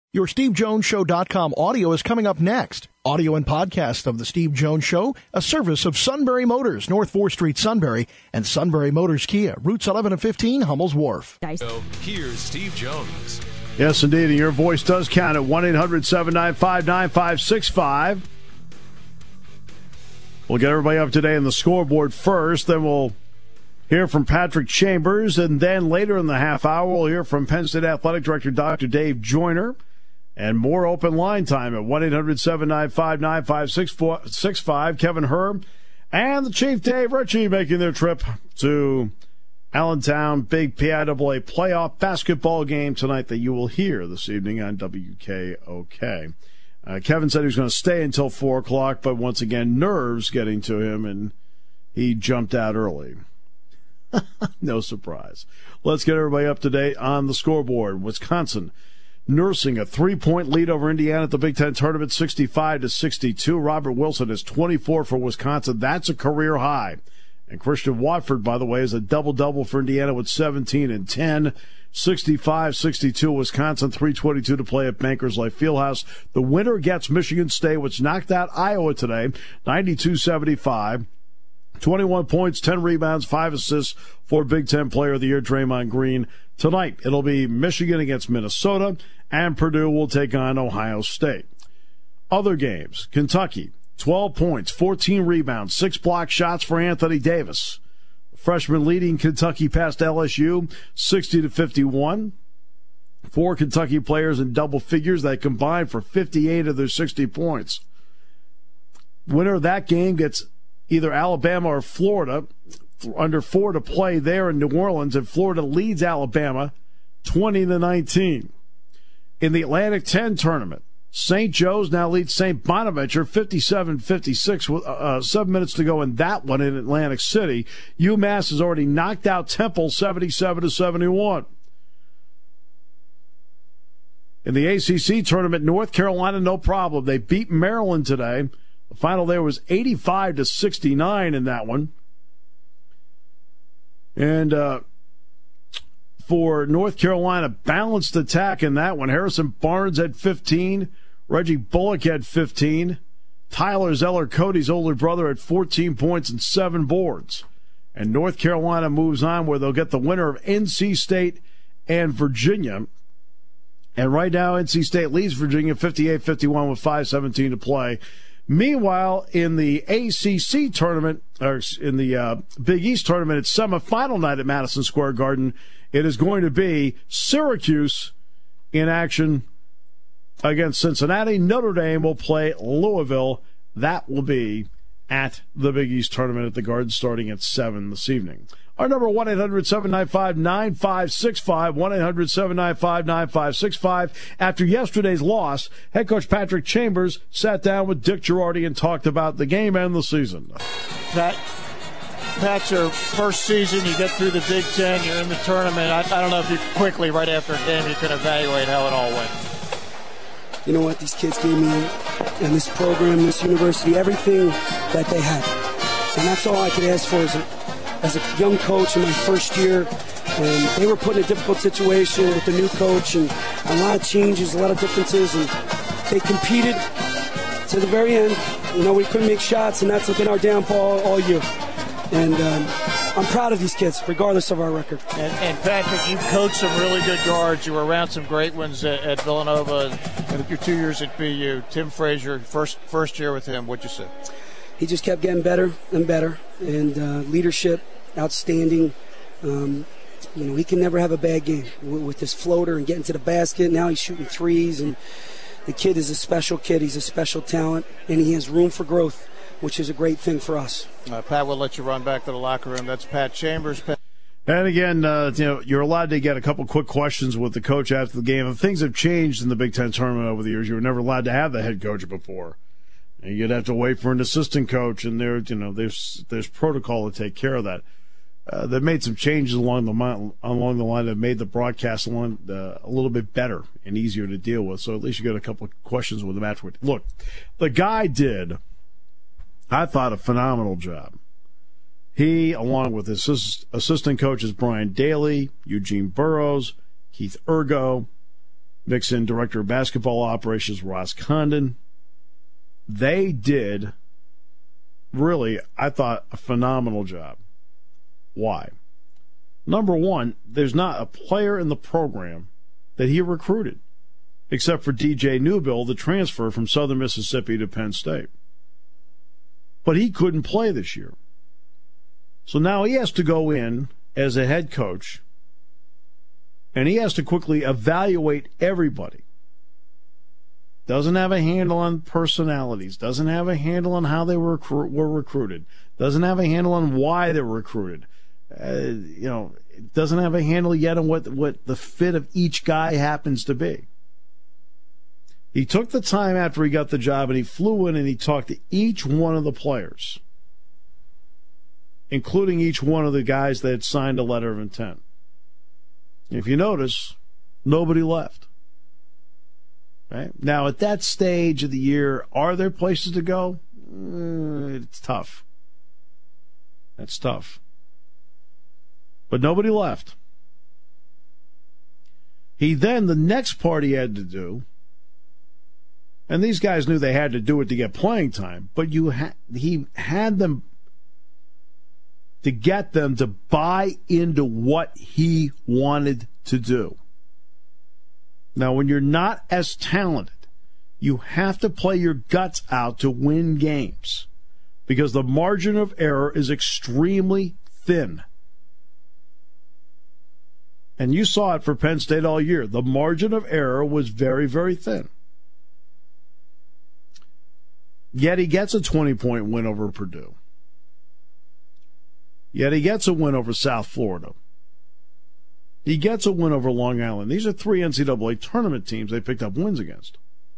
Your SteveJonesShow.com audio is coming up next. Audio and podcast of The Steve Jones Show, a service of Sunbury Motors, North 4th Street, Sunbury, and Sunbury Motors Kia, routes 11 and 15, Hummel's Wharf. So here's Steve Jones. Yes, indeed, and your voice does count at 1-800-795-9565. We'll get everybody up today on the scoreboard first, then we'll hear from Patrick Chambers, and then later in the half hour, we'll hear from Penn State Athletic Director Dr. Dave Joyner. And more open line time at 1-800-795-9565. Kevin Herb and the Chief Dave Ritchie making their trip to Allentown. Big PIAA playoff basketball game tonight that you will hear this evening on WKOK. Kevin said he was going to stay until 4 o'clock, but once again, nerves getting to him, and he jumped out early. No surprise. Let's get everybody up to date on the scoreboard. Wisconsin nursing a 3-point lead over Indiana at the Big Ten tournament, 65-62. Robert Wilson is 24 for Wisconsin. That's a career high. And Christian Watford, by the way, is a double-double for Indiana with 17 and 10. 65-62 Wisconsin, 3:22 to play at Bankers Life Fieldhouse. The winner gets Michigan State, which knocked out Iowa today, 92-75. 21 points, 10 rebounds, 5 assists for Big Ten Player of the Year, Draymond Green. Tonight, it'll be Michigan against Minnesota, and Purdue will take on Ohio State. Other games, Kentucky, 12 points, 14 rebounds, 6 block shots for Anthony Davis. Freshman leading Kentucky past LSU, 60-51. 4 Kentucky players in double figures that combined for 58 of their 60 points. Winner of that game gets either Alabama or Florida, under 4 to play there in New Orleans, and Florida leads Alabama 20-19. In the Atlantic 10 tournament, St. Joe's now leads St. Bonaventure 57-56 with 7 minutes to go in that one in Atlantic City. UMass has already knocked out Temple 77-71. In the ACC tournament, North Carolina, no problem. They beat Maryland today. The final there was 85-69 in that one. And for North Carolina, balanced attack in that one. Harrison Barnes had 15. Reggie Bullock had 15. Tyler Zeller, Cody's older brother, had 14 points and 7 boards. And North Carolina moves on where they'll get the winner of NC State and Virginia. And right now, NC State leads Virginia 58-51 with 5:17 to play. Meanwhile, in the ACC tournament, or in the Big East tournament, it's semifinal night at Madison Square Garden. It is going to be Syracuse in action against Cincinnati. Notre Dame will play Louisville. That will be at the Big East tournament at the Garden starting at 7 this evening. Our number, 1-800-795-9565, 1-800-795-9565. After yesterday's loss, head coach Patrick Chambers sat down with Dick Girardi and talked about the game and the season. Pat's your first season, you get through the Big Ten, you're in the tournament. I don't know if you quickly, right after a game, you can evaluate how it all went. You know what, these kids gave me, and this program, this university, everything that they had. And that's all I could ask for as a young coach in my first year. And they were put in a difficult situation with the new coach and a lot of changes, a lot of differences. And they competed to the very end. You know, we couldn't make shots, and that's been our downfall all year. And I'm proud of these kids, regardless of our record. And Patrick, you've coached some really good guards. You were around some great ones at Villanova and your 2 years at BU. Tim Frazier, first year with him, what'd you say? He just kept getting better and better. And leadership, outstanding. You know, he can never have a bad game with his floater and getting to the basket. Now he's shooting threes. And the kid is a special kid. He's a special talent. And he has room for growth, which is a great thing for us. Pat, we'll let you run back to the locker room. That's Pat Chambers. And again, you know, you're allowed to get a couple quick questions with the coach after the game. And things have changed in the Big Ten tournament over the years. You were never allowed to have the head coach before. And you'd have to wait for an assistant coach, and there's protocol to take care of that. They've made some changes along the line that made the broadcast a little bit better and easier to deal with. So at least you got a couple of questions with him afterward. Look, the guy did, I thought, a phenomenal job. He, along with his assistant coaches Brian Daly, Eugene Burrows, Keith Ergo, Mix in Director of Basketball Operations Ross Condon. They did, really, I thought, a phenomenal job. Why? Number one, there's not a player in the program that he recruited, except for DJ Newbill, the transfer from Southern Mississippi to Penn State. But he couldn't play this year. So now he has to go in as a head coach, and he has to quickly evaluate everybody. Doesn't have a handle on personalities, doesn't have a handle on how they were recruited, doesn't have a handle on why they were recruited. Doesn't have a handle yet on what the fit of each guy happens to be. He took the time after he got the job and he flew in and he talked to each one of the players, including each one of the guys that had signed a letter of intent. If you notice, nobody left. Right? Now, at that stage of the year, are there places to go? It's tough. That's tough. But nobody left. The next part he had to do, and these guys knew they had to do it to get playing time, but he had them to get them to buy into what he wanted to do. Now, when you're not as talented, you have to play your guts out to win games because the margin of error is extremely thin. And you saw it for Penn State all year. The margin of error was very, very thin. Yet he gets a 20-point win over Purdue. Yet he gets a win over South Florida. He gets a win over Long Island. These are 3 NCAA tournament teams they picked up wins against.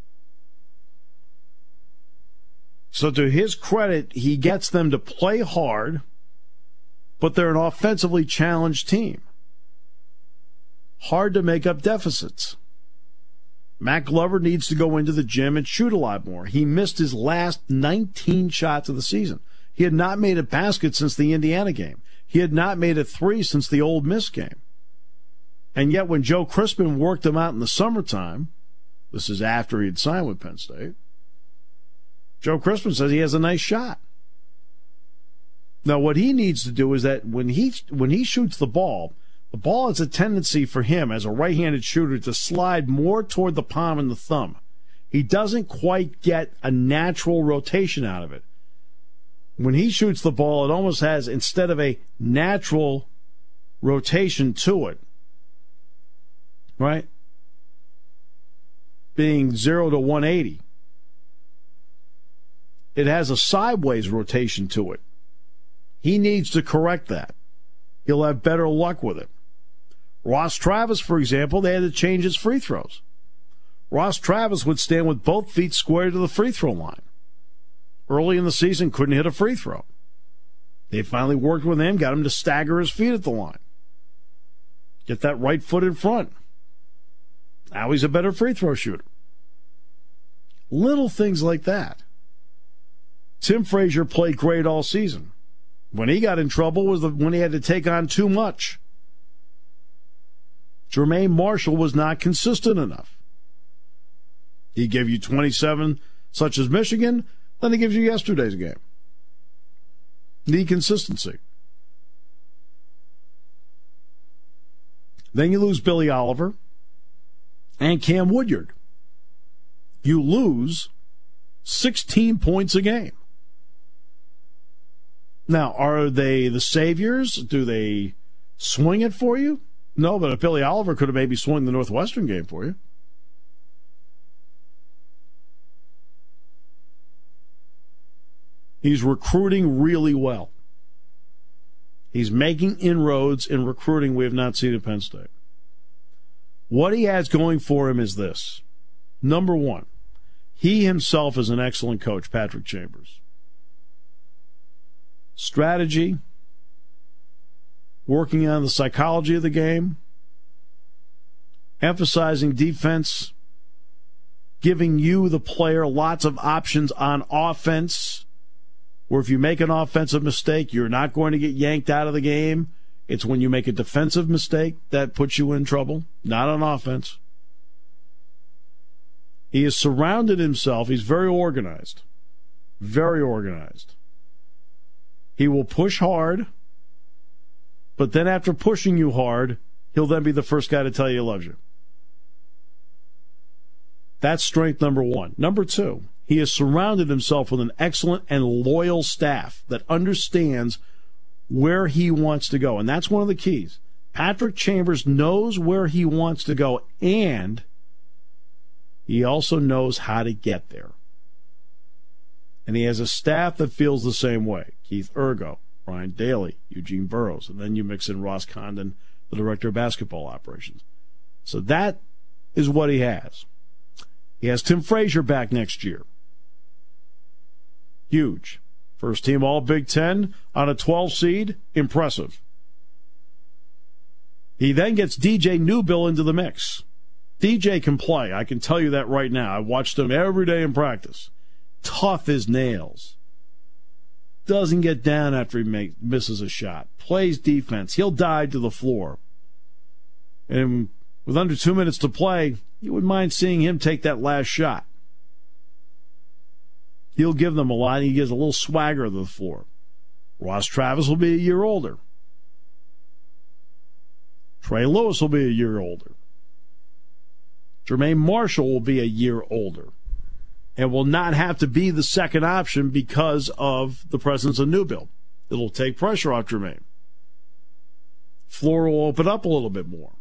So to his credit, he gets them to play hard, but they're an offensively challenged team. Hard to make up deficits. Matt Glover needs to go into the gym and shoot a lot more. He missed his last 19 shots of the season. He had not made a basket since the Indiana game. He had not made a 3 since the Ole Miss game. And yet when Joe Crispin worked him out in the summertime, this is after he had signed with Penn State, Joe Crispin says he has a nice shot. Now what he needs to do is that when he shoots the ball has a tendency for him as a right-handed shooter to slide more toward the palm and the thumb. He doesn't quite get a natural rotation out of it. When he shoots the ball, it almost has, instead of a natural rotation to it, right? Being 0 to 180. It has a sideways rotation to it. He needs to correct that. He'll have better luck with it. Ross Travis, for example, they had to change his free throws. Ross Travis would stand with both feet square to the free throw line. Early in the season, couldn't hit a free throw. They finally worked with him, got him to stagger his feet at the line. Get that right foot in front. Now he's a better free throw shooter. Little things like that. Tim Frazier played great all season. When he got in trouble was when he had to take on too much. Jermaine Marshall was not consistent enough. He gave you 27, such as Michigan, then he gives you yesterday's game. Need consistency. Then you lose Billy Oliver and Cam Woodyard. You lose 16 points a game. Now, are they the saviors? Do they swing it for you? No, but if Billy Oliver could have maybe swung the Northwestern game for you. He's recruiting really well. He's making inroads in recruiting we have not seen at Penn State. What he has going for him is this. Number one, he himself is an excellent coach, Patrick Chambers. Strategy, working on the psychology of the game, emphasizing defense, giving you, the player, lots of options on offense, where if you make an offensive mistake, you're not going to get yanked out of the game. It's when you make a defensive mistake that puts you in trouble, not on offense. He has surrounded himself. He's very organized. Very organized. He will push hard, but then after pushing you hard, he'll then be the first guy to tell you he loves you. That's strength number one. Number two, he has surrounded himself with an excellent and loyal staff that understands where he wants to go. And that's one of the keys. Patrick Chambers knows where he wants to go, and he also knows how to get there. And he has a staff that feels the same way. Keith Ergo, Brian Daly, Eugene Burroughs, and then you mix in Ross Condon, the director of basketball operations. So that is what he has. He has Tim Frazier back next year. Huge. First team All Big Ten on a 12 seed. Impressive. He then gets DJ Newbill into the mix. DJ can play. I can tell you that right now. I watched him every day in practice. Tough as nails. Doesn't get down after he misses a shot. Plays defense. He'll dive to the floor. And with under 2 minutes to play, you wouldn't mind seeing him take that last shot. He'll give them a lot. He gives a little swagger to the floor. Ross Travis will be a year older. Trey Lewis will be a year older. Jermaine Marshall will be a year older and will not have to be the second option because of the presence of Newbill. It'll take pressure off Jermaine. Floor will open up a little bit more.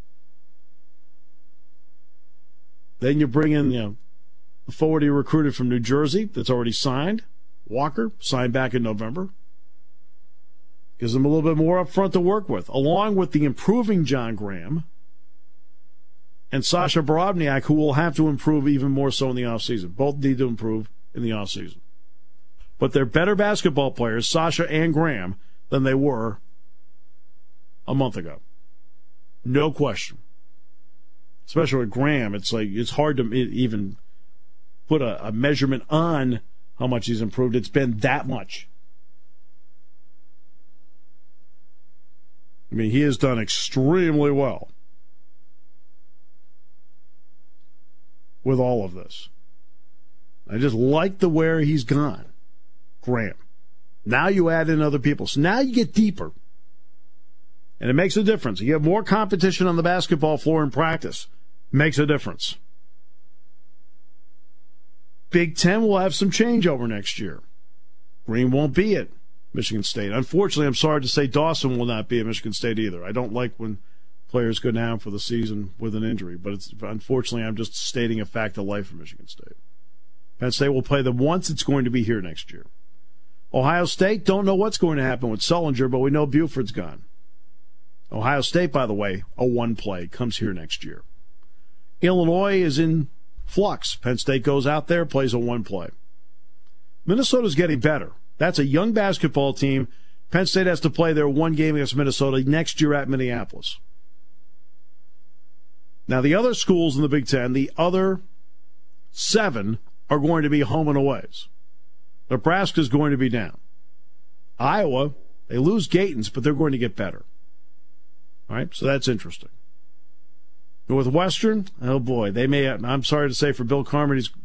Then you bring in, the forward he recruited from New Jersey that's already signed. Walker, signed back in November. Gives them a little bit more up front to work with, along with the improving John Graham and Sasha Barabniak, who will have to improve even more so in the offseason. Both need to improve in the offseason. But they're better basketball players, Sasha and Graham, than they were a month ago. No question. Especially with Graham, it's hard to even put a measurement on how much he's improved. It's been that much. I mean, he has done extremely well with all of this. I just like the where he's gone. Graham. Now you add in other people. So now you get deeper. And it makes a difference. You have more competition on the basketball floor in practice. Makes a difference. Big Ten will have some changeover next year. Green won't be at Michigan State. Unfortunately, I'm sorry to say Dawson will not be at Michigan State either. I don't like when players go down for the season with an injury, but unfortunately, I'm just stating a fact of life for Michigan State. Penn State will play them once. It's going to be here next year. Ohio State, don't know what's going to happen with Sullinger, but we know Buford's gone. Ohio State, by the way, a one play, comes here next year. Illinois is in flux. Penn State goes out there, plays a one play. Minnesota's getting better. That's a young basketball team. Penn State has to play their one game against Minnesota next year at Minneapolis. Now, the other schools in the Big Ten, the other 7, are going to be home and aways. Nebraska's going to be down. Iowa, they lose Gatens, but they're going to get better. All right, so that's interesting. Northwestern, oh boy, they may have, I'm sorry to say for Bill Carmody,